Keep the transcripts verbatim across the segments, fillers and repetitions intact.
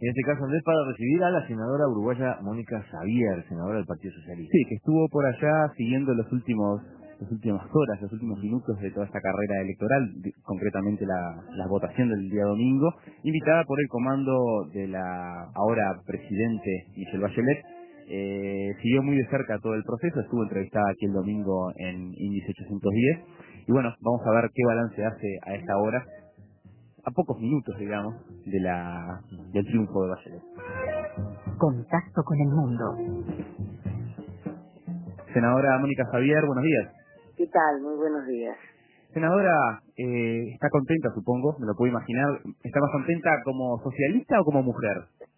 En este caso, Andrés, para recibir a la senadora uruguaya Mónica Xavier, senadora del Partido Socialista. Sí, que estuvo por allá siguiendo los últimos las últimas horas, los últimos minutos de toda esta carrera electoral, de, concretamente la, la votación del día domingo, invitada por el comando de la ahora presidente Michelle Bachelet. Eh, siguió muy de cerca todo el proceso, estuvo entrevistada aquí el domingo en Índice ochocientos diez, y bueno, vamos a ver qué balance hace a esta hora, a pocos minutos, digamos, de la del triunfo de Bachelet. Contacto con el mundo. Senadora Mónica Xavier, buenos días. ¿Qué tal? Muy buenos días. Senadora, eh, está contenta, supongo, me lo puedo imaginar. ¿Está más contenta como socialista o como mujer?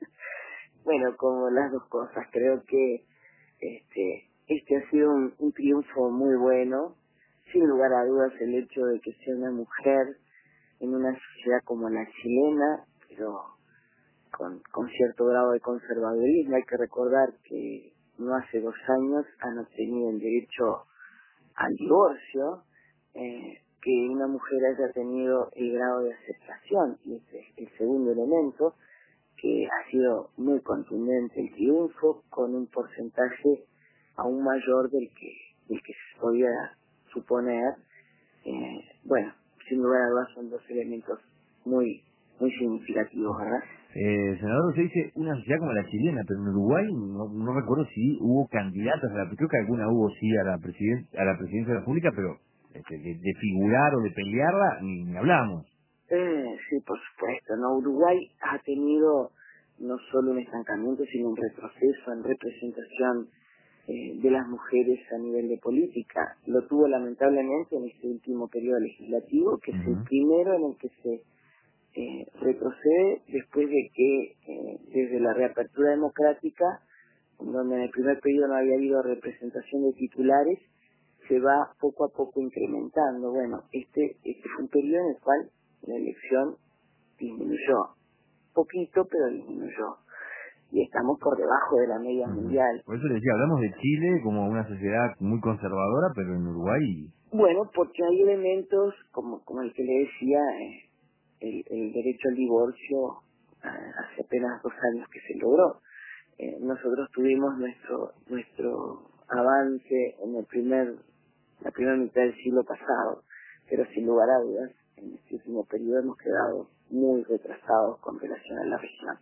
Bueno, como las dos cosas. Creo que este este ha sido un, un triunfo muy bueno. Sin lugar a dudas, el hecho de que sea una mujer en una sociedad como la chilena, pero con, con cierto grado de conservadurismo. Hay que recordar que no hace dos años han obtenido el derecho al divorcio, eh, que una mujer haya tenido el grado de aceptación, y ese es el segundo elemento, que ha sido muy contundente el triunfo, con un porcentaje aún mayor del que, del que se podía suponer. Eh, bueno, sin lugar a dudas son dos elementos muy, muy significativos, ¿verdad? Eh, senador, usted dice una sociedad como la chilena, pero en Uruguay no, no recuerdo si hubo candidatas, a la, creo que alguna hubo sí a la, presiden, a la presidencia de la República, pero este, de, de figurar o de pelearla ni, ni hablamos. Eh, sí, por supuesto, ¿no? Uruguay ha tenido no solo un estancamiento, sino un retroceso en representación eh, de las mujeres a nivel de política. Lo tuvo lamentablemente en este último periodo legislativo, que es el Uh-huh. primero en el que se eh, retrocede después de que eh, desde la reapertura democrática, donde en el primer periodo no había habido representación de titulares, se va poco a poco incrementando. Bueno, este, este fue un periodo en el cual la elección disminuyó, poquito, pero disminuyó. Y estamos por debajo de la media Uh-huh. mundial. Por eso le decía, hablamos de Chile como una sociedad muy conservadora, pero en Uruguay... Bueno, porque hay elementos, como, como el que le decía, eh, el, el derecho al divorcio, eh, hace apenas dos años que se logró. Eh, nosotros tuvimos nuestro nuestro avance en el primer la primera mitad del siglo pasado, pero sin lugar a dudas, en este último periodo hemos quedado muy retrasados con relación a la región.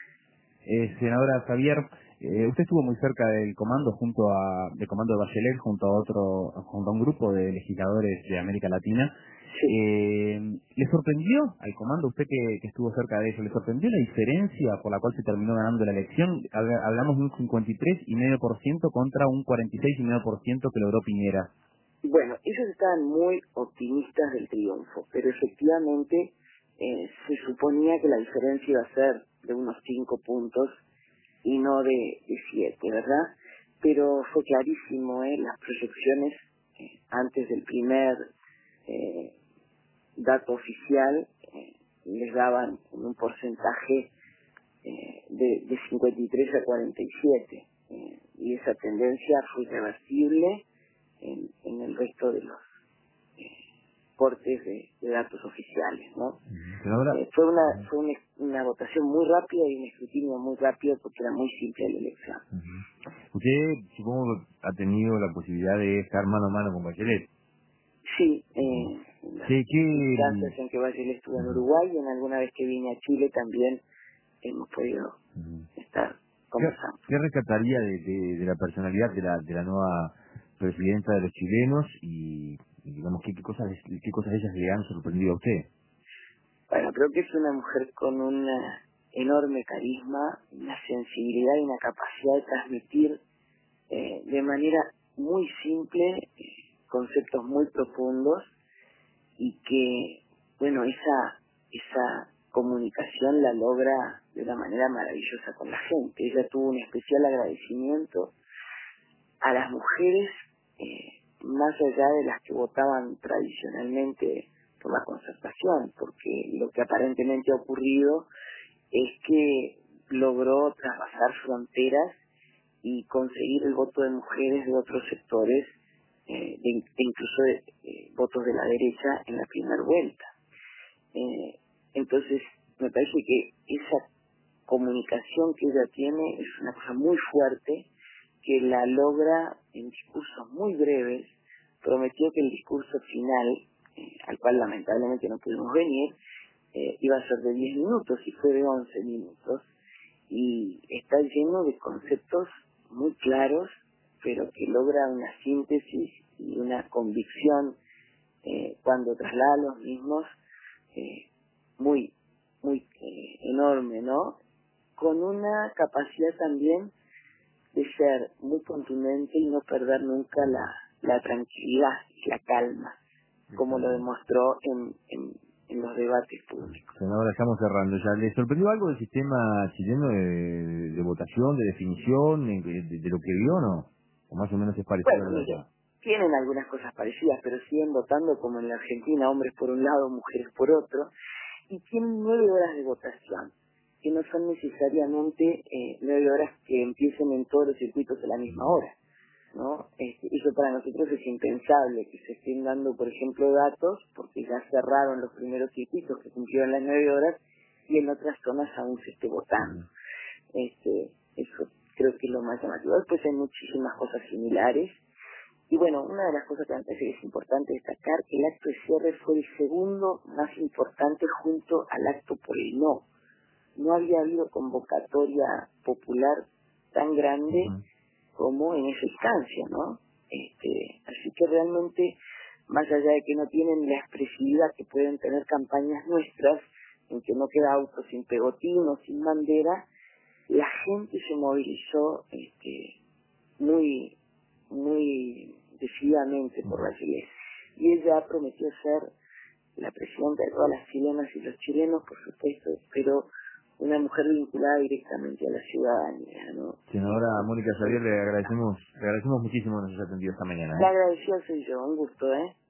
Eh, senadora Xavier, eh, usted estuvo muy cerca del comando junto a del comando de Bachelet junto a otro junto a un grupo de legisladores de América Latina. Sí. Eh, ¿Le sorprendió al comando, usted que, que estuvo cerca de eso, le sorprendió la diferencia por la cual se terminó ganando la elección? Habla- Hablamos de un cincuenta y tres coma cinco por ciento contra un cuarenta y seis coma cinco por ciento que logró Piñera. Bueno, ellos estaban muy optimistas del triunfo, pero efectivamente eh, se suponía que la diferencia iba a ser de unos cinco puntos y no de, de siete, ¿verdad? Pero fue clarísimo, ¿eh? Las proyecciones eh, antes del primer eh, dato oficial eh, les daban un porcentaje eh, de, de cincuenta y tres a cuarenta y siete, eh, y esa tendencia fue irreversible en, en el resto de los eh, cortes de, de datos oficiales, ¿no? Senadora, Eh, fue una fue una, una votación muy rápida y un escrutinio muy rápido porque era muy simple la elección. uh-huh. Usted supongo que ha tenido la posibilidad de estar mano a mano con Bachelet. Sí, eh, en las ¿Qué, instancias qué, en que Bachelet estuvo en uh-huh. Uruguay y en alguna vez que vine a Chile también hemos podido Uh-huh. estar ¿Qué, conversando. qué rescataría de, de, de la personalidad de la, de la nueva presidenta de los chilenos y, y digamos qué, qué cosas qué cosas de ellas le han sorprendido a usted? Bueno, creo que es una mujer con un enorme carisma, una sensibilidad y una capacidad de transmitir eh, de manera muy simple eh, conceptos muy profundos, y que, bueno, esa esa comunicación la logra de una manera maravillosa con la gente. Ella tuvo un especial agradecimiento a las mujeres, eh, más allá de las que votaban tradicionalmente por la Concertación, porque lo que aparentemente ha ocurrido es que logró traspasar fronteras y conseguir el voto de mujeres de otros sectores, eh, de, de incluso de, eh, votos de la derecha en la primera vuelta. Eh, entonces, me parece que esa comunicación que ella tiene es una cosa muy fuerte, que la logra en discursos muy breves. Prometió que el discurso final, eh, al cual lamentablemente no pudimos venir, eh, iba a ser de diez minutos y fue de once minutos, y está lleno de conceptos muy claros, pero que logra una síntesis y una convicción eh, cuando traslada los mismos eh, muy, muy eh, enorme, ¿no? Con una capacidad también de ser muy contundente y no perder nunca la, la tranquilidad y la calma, como lo demostró en, en, en los debates públicos. Senadora, estamos cerrando ya. ¿Le sorprendió algo del sistema chileno de, de votación, de definición, de, de, de lo que vio o no? ¿O más o menos es parecido Bueno, a lo de mire, acá? tienen algunas cosas parecidas, pero siguen votando como en la Argentina, hombres por un lado, mujeres por otro, y tienen nueve horas de votación, que no son necesariamente eh, nueve horas que empiecen en todos los circuitos a la misma hora, ¿no? Este, eso para nosotros es impensable, que se estén dando, por ejemplo, datos, porque ya cerraron los primeros circuitos que cumplieron las nueve horas, y en otras zonas aún se esté votando. Este, eso creo que es lo más llamativo. Después hay muchísimas cosas similares. Y bueno, una de las cosas que me parece que es importante destacar, que el acto de cierre fue el segundo más importante junto al acto por el no. No había habido convocatoria popular tan grande Uh-huh. como en esa instancia, ¿no? Este, así que realmente, más allá de que no tienen la expresividad que pueden tener campañas nuestras, en que no queda auto sin pegotino, sin bandera, la gente se movilizó este, muy muy decididamente por Bachelet. Y ella prometió ser la presidenta de todas las chilenas y los chilenos, por supuesto, pero una mujer vinculada directamente a la ciudadanía, ¿no? Senadora Mónica Xavier, le agradecemos, le agradecemos muchísimo que nos haya atendido esta mañana, ¿eh? La agradecida soy yo, un gusto, ¿eh?